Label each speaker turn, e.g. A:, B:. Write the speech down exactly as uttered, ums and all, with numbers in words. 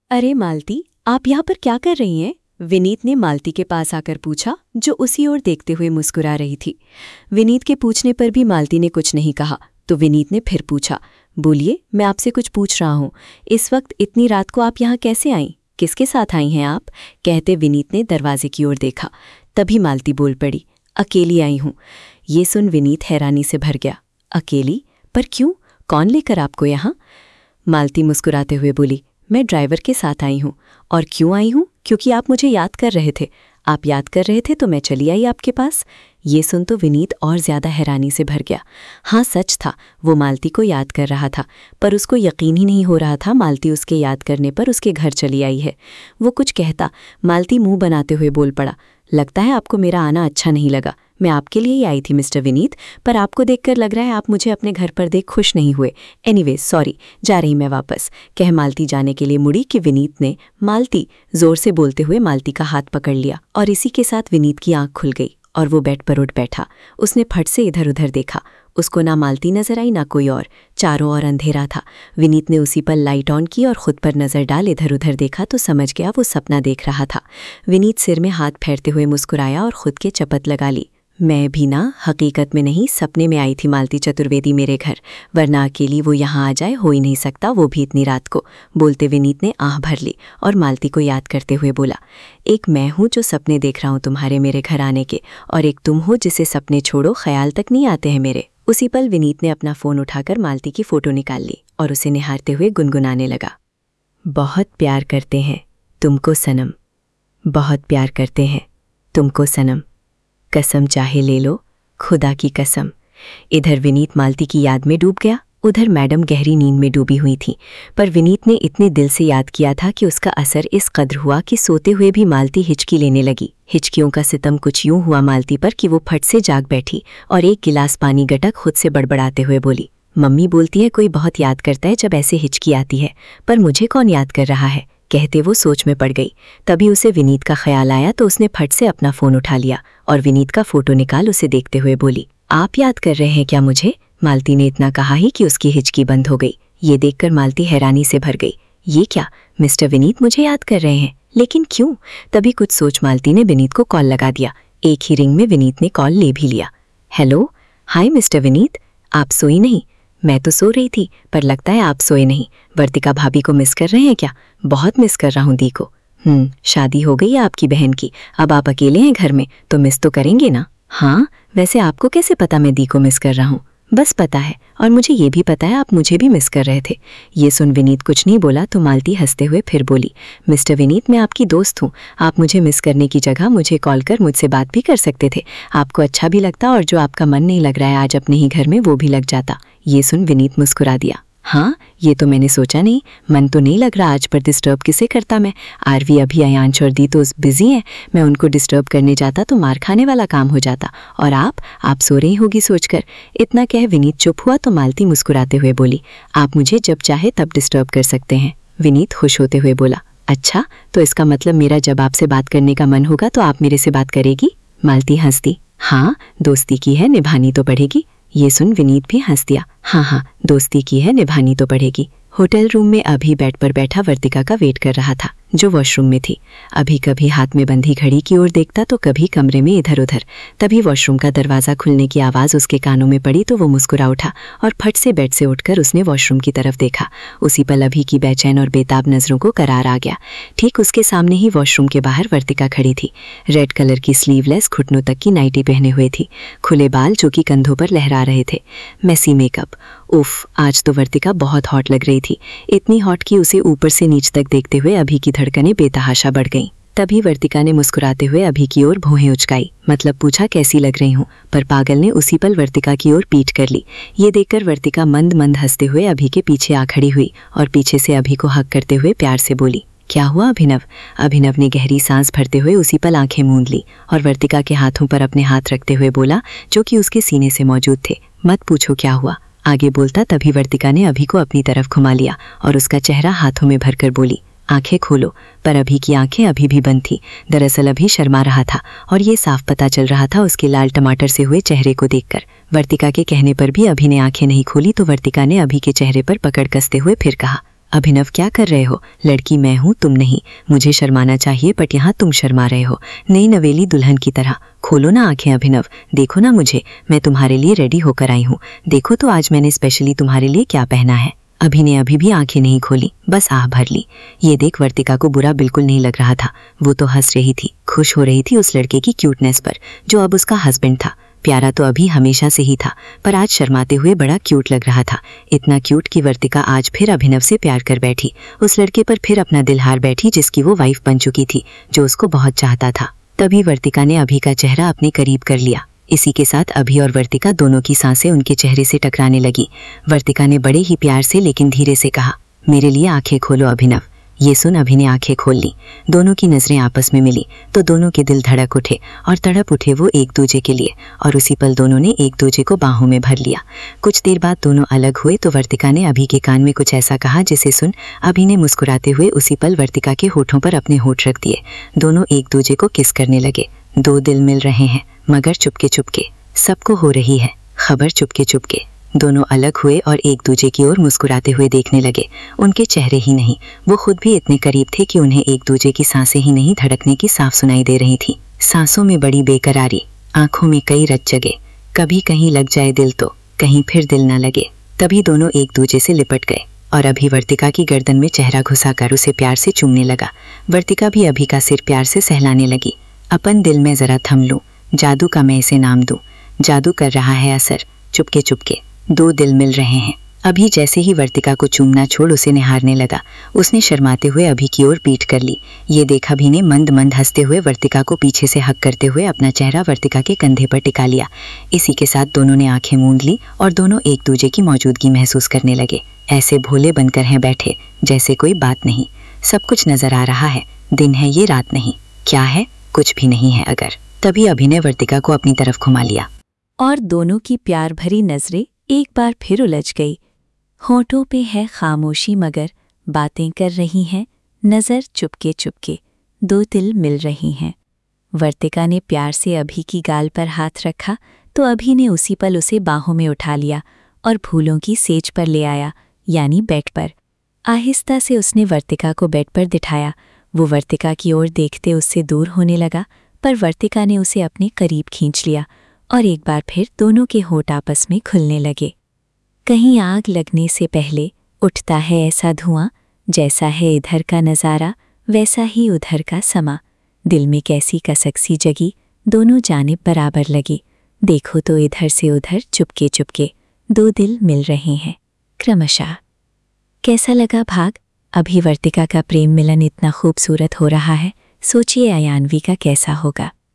A: अरे मालती, आप यहाँ पर क्या कर रही हैं? विनीत ने मालती के पास आकर पूछा, जो उसी ओर देखते हुए मुस्कुरा रही थी। विनीत के पूछने पर भी मालती ने कुछ नहीं कहा, तो विनीत ने फिर पूछा, बोलिए, मैं आपसे कुछ पूछ रहा हूँ। इस वक्त इतनी रात को आप यहाँ कैसे आईं? किसके साथ आई हैं आप? कहते विनीत ने दरवाजे की ओर देखा। तभी मालती बोल पड़ी, अकेली आई हूँ। ये सुन विनीत हैरानी से भर गया। अकेली? पर क्यों? कौन लेकर आपको यहाँ? मालती मुस्कुराते हुए बोली, मैं ड्राइवर के साथ आई हूँ। और क्यों आई हूँ? क्योंकि आप मुझे याद कर रहे थे। आप याद कर रहे थे तो मैं चली आई आपके पास। ये सुन तो विनीत और ज़्यादा हैरानी से भर गया। हाँ, सच था, वो मालती को याद कर रहा था, पर उसको यकीन ही नहीं हो रहा था मालती उसके याद करने पर उसके घर चली आई है। वो कुछ कहता, मालती मुंह बनाते हुए बोल पड़ा, लगता है आपको मेरा आना अच्छा नहीं लगा। मैं आपके लिए ही आई थी मिस्टर विनीत, पर आपको देखकर लग रहा है आप मुझे अपने घर पर देख खुश नहीं हुए। एनीवेज सॉरी, जा रही मैं वापस। कह मालती जाने के लिए मुड़ी कि विनीत ने मालती जोर से बोलते हुए मालती का हाथ पकड़ लिया, और इसी के साथ विनीत की आंख खुल गई और वो बेड पर उठ बैठा। उसने फट से इधर उधर देखा। उसको ना मालती नजर आई ना कोई और। चारों ओर अंधेरा था। विनीत ने उसी पर लाइट ऑन की और खुद पर नजर डाल इधर उधर देखा तो समझ गया वो सपना देख रहा था। विनीत सिर में हाथ फेरते हुए मुस्कुराया और खुद के चपत लगा ली, मैं भी ना हकीकत में नहीं, सपने में आई थी मालती चतुर्वेदी मेरे घर, वरना अकेली वो यहाँ आ जाए हो ही नहीं सकता, वो भी इतनी रात को। बोलते विनीत ने आह भर ली और मालती को याद करते हुए बोला, एक मैं हूँ जो सपने देख रहा हूँ तुम्हारे मेरे घर आने के, और एक तुम हो जिसे सपने छोड़ो ख्याल तक नहीं आते हैं मेरे। उसी पल विनीत ने अपना फ़ोन उठाकर मालती की फ़ोटो निकाल ली और उसे निहारते हुए गुनगुनाने लगा, बहुत प्यार करते हैं तुमको सनम, बहुत प्यार करते हैं तुमको सनम, कसम चाहे ले लो खुदा की कसम। इधर विनीत मालती की याद में डूब गया, उधर मैडम गहरी नींद में डूबी हुई थी। पर विनीत ने इतने दिल से याद किया था कि उसका असर इस कद्र हुआ कि सोते हुए भी मालती हिचकी लेने लगी। हिचकियों का सितम कुछ यूं हुआ मालती पर कि वो फट से जाग बैठी और एक गिलास पानी गटक खुद से बड़बड़ाते हुए बोली, मम्मी बोलती है कोई बहुत याद करता है जब ऐसे हिचकी आती है, पर मुझे कौन याद कर रहा है? कहते वो सोच में पड़ गई। तभी उसे विनीत का ख्याल आया तो उसने फट से अपना फ़ोन उठा लिया और विनीत का फ़ोटो निकाल उसे देखते हुए बोली, आप याद कर रहे हैं क्या मुझे? मालती ने इतना कहा ही कि उसकी हिचकी बंद हो गई। ये देखकर मालती हैरानी से भर गई, ये क्या, मिस्टर विनीत मुझे याद कर रहे हैं? लेकिन क्यों? तभी कुछ सोच मालती ने विनीत को कॉल लगा दिया। एक ही रिंग में विनीत ने कॉल ले भी लिया। हेलो, हाय मिस्टर विनीत, आप सोई नहीं? मैं तो सो रही थी, पर लगता है आप सोए नहीं। वर्तिका भाभी को मिस कर रहे हैं क्या? बहुत मिस कर रहा हूँ दी को। हम्म शादी हो गई है आपकी बहन की, अब आप अकेले हैं घर में, तो मिस तो करेंगे ना? हाँ, वैसे आपको कैसे पता मैं दी को मिस कर रहा हूँ? बस पता है, और मुझे ये भी पता है आप मुझे भी मिस कर रहे थे। ये सुन विनीत कुछ नहीं बोला तो मालती हंसते हुए फिर बोली, मिस्टर विनीत मैं आपकी दोस्त हूँ, आप मुझे मिस करने की जगह मुझे कॉल कर मुझसे बात भी कर सकते थे। आपको अच्छा भी लगता और जो आपका मन नहीं लग रहा है आज अपने ही घर में वो भी लग जाता। ये सुन विनीत मुस्कुरा दिया, हाँ ये तो मैंने सोचा नहीं, मन तो नहीं लग रहा आज, पर डिस्टर्ब किसे करता मैं? आरवी अभी अयांश और दी तो बिजी हैं, मैं उनको डिस्टर्ब करने जाता तो मार खाने वाला काम हो जाता। और आप आप सो रही होगी सोचकर। इतना कह विनीत चुप हुआ तो मालती मुस्कुराते हुए बोली, आप मुझे जब चाहे तब डिस्टर्ब कर सकते हैं। विनीत खुश होते हुए बोला, अच्छा तो इसका मतलब मेरा जब आपसे बात करने का मन होगा तो आप मेरे से बात करेगी? मालती हंस दी, हाँ दोस्ती की है निभानी तो पड़ेगी। ये सुन विनीत भी हंस दिया, हाँ हाँ दोस्ती की है निभानी तो पड़ेगी। होटल रूम में अभी बेड पर बैठा वर्तिका का वेट कर रहा था, जो वॉशरूम में थी। अभी कभी हाथ में बंधी घड़ी की ओर देखता तो कभी कमरे में इधर उधर। तभी वॉशरूम का दरवाज़ा खुलने की आवाज़ उसके कानों में पड़ी तो वो मुस्कुरा उठा और फट से बेड से उठकर उसने वॉशरूम की तरफ देखा। उसी पल अभी की बेचैन और बेताब नज़रों को करार आ गया। ठीक उसके सामने ही वॉशरूम के बाहर वर्तिका खड़ी थी। रेड कलर की स्लीवलेस घुटनों तक की नाइटी पहने हुए थी, खुले बाल जो कि कंधों पर लहरा रहे थे, मैसी मेकअप। उफ, आज तो वर्तिका बहुत हॉट लग रही थी, इतनी हॉट कि उसे ऊपर से नीच तक देखते हुए अभी की धड़कनें बेतहाशा बढ़ गईं। तभी वर्तिका ने मुस्कुराते हुए अभी की ओर भौहें उचकाई, मतलब पूछा कैसी लग रही हूँ, पर पागल ने उसी पल वर्तिका की ओर पीठ कर ली। ये देखकर वर्तिका मंद मंद हंसते हुए अभी के पीछे आ खड़ी हुई और पीछे से अभी को हक करते हुए प्यार से बोली, क्या हुआ अभिनव? अभिनव ने गहरी सांस भरते हुए उसी पल आंखें मूंद ली और वर्तिका के हाथों पर अपने हाथ रखते हुए बोला, जो कि उसके सीने से मौजूद थे, मत पूछो क्या हुआ। आगे बोलता तभी वर्तिका ने अभी को अपनी तरफ घुमा लिया और उसका चेहरा हाथों में भरकर बोली, आंखें खोलो। पर अभी की आंखें अभी भी बंद थी। दरअसल अभी शर्मा रहा था और ये साफ पता चल रहा था उसके लाल टमाटर से हुए चेहरे को देखकर। वर्तिका के कहने पर भी अभी ने आंखें नहीं खोली तो वर्तिका ने अभी के चेहरे पर पकड़ कसते हुए फिर कहा, अभिनव क्या कर रहे हो? लड़की मैं हूँ, तुम नहीं। मुझे शर्माना चाहिए बट यहाँ तुम शर्मा रहे हो, नई नवेली दुल्हन की तरह। खोलो ना आंखें अभिनव, देखो ना मुझे, मैं तुम्हारे लिए रेडी होकर आई हूँ। देखो तो आज मैंने स्पेशली तुम्हारे लिए क्या पहना है। अभि ने अभी भी आंखें नहीं खोली, बस आह भर ली। ये देख वर्तिका को बुरा बिल्कुल नहीं लग रहा था। वो तो हंस रही थी, खुश हो रही थी उस लड़के की क्यूटनेस पर, जो अब उसका हस्बैंड था। प्यारा तो अभी हमेशा से ही था, पर आज शर्माते हुए बड़ा क्यूट लग रहा था। इतना क्यूट कि वर्तिका आज फिर अभिनव से प्यार कर बैठी, उस लड़के पर फिर अपना दिल हार बैठी जिसकी वो वाइफ बन चुकी थी, जो उसको बहुत चाहता था। तभी वर्तिका ने अभि का चेहरा अपने करीब कर लिया। इसी के साथ अभि और वर्तिका दोनों की सांसें उनके चेहरे से टकराने लगी। वर्तिका ने बड़े ही प्यार से लेकिन धीरे से कहा, मेरे लिए आंखें खोलो अभिनव। ये सुन अभि ने आंखें खोल ली। दोनों की नजरें आपस में मिली तो दोनों के दिल धड़क उठे और तड़प उठे वो एक दूजे के लिए, और उसी पल दोनों ने एक दूजे को बाहों में भर लिया। कुछ देर बाद दोनों अलग हुए तो वर्तिका ने अभि के कान में कुछ ऐसा कहा जिसे सुन अभि ने मुस्कुराते हुए उसी पल वर्तिका के होठों पर अपने होठ रख दिए। दोनों एक दूजे को किस करने लगे। दो दिल मिल रहे हैं मगर चुपके चुपके, सबको हो रही है खबर चुपके चुपके। दोनों अलग हुए और एक दूजे की ओर मुस्कुराते हुए देखने लगे। उनके चेहरे ही नहीं, वो खुद भी इतने करीब थे कि उन्हें एक दूजे की सांसें ही नहीं धड़कने की साफ सुनाई दे रही थी। सांसों में बड़ी बेकरारी, आंखों में कई रच जगे, कभी कहीं लग जाए दिल तो कहीं फिर दिल न लगे। तभी दोनों एक दूजे से लिपट गए और अभि वर्तिका की गर्दन में चेहरा घुसाकर उसे प्यार से चूमने लगा। वर्तिका भी अभि का सिर प्यार से सहलाने लगी। अपन दिल में जरा थम लूं, जादू का मैं इसे नाम दूं, जादू कर रहा है असर चुपके चुपके। दो दिल मिल रहे हैं। अभि जैसे ही वर्तिका को चूमना छोड़ उसे निहारने लगा, उसने शर्माते हुए अभि की ओर पीठ कर ली। ये देख अभि ने मंद मंद हंसते हुए वर्तिका को पीछे से हक करते हुए अपना चेहरा वर्तिका के कंधे पर टिका लिया। इसी के साथ दोनों ने आंखें मूंद ली और दोनों एक दूजे की मौजूदगी महसूस करने लगे। ऐसे भोले बनकर हैं बैठे जैसे कोई बात नहीं। सब कुछ नजर आ रहा है, दिन है ये रात नहीं। क्या है? कुछ भी नहीं है अगर। तभी अभि ने वर्तिका को अपनी तरफ घुमा लिया
B: और दोनों की प्यार भरी नजरें एक बार फिर उलझ गई। होठों पे है खामोशी मगर बातें कर रही हैं नजर चुपके चुपके। दो दिल मिल रही हैं। वर्तिका ने प्यार से अभि की गाल पर हाथ रखा तो अभि ने उसी पल उसे बाहों में उठा लिया और फूलों की सेज पर ले आया, यानी बेड पर। आहिस्ता से उसने वर्तिका को बेड पर बिठाया। वो वर्तिका की ओर देखते उससे दूर होने लगा, पर वर्तिका ने उसे अपने करीब खींच लिया और एक बार फिर दोनों के होठ आपस में खुलने लगे। कहीं आग लगने से पहले उठता है ऐसा धुआं, जैसा है इधर का नज़ारा वैसा ही उधर का समा। दिल में कैसी कसक सी जगी, दोनों जानिब बराबर लगी। देखो तो इधर से उधर चुपके चुपके, दो दिल मिल रहे हैं क्रमशः। कैसा लगा भाग? अभि वर्तिका का प्रेम मिलन इतना खूबसूरत हो रहा है, सोचिए अयान्वी का कैसा होगा।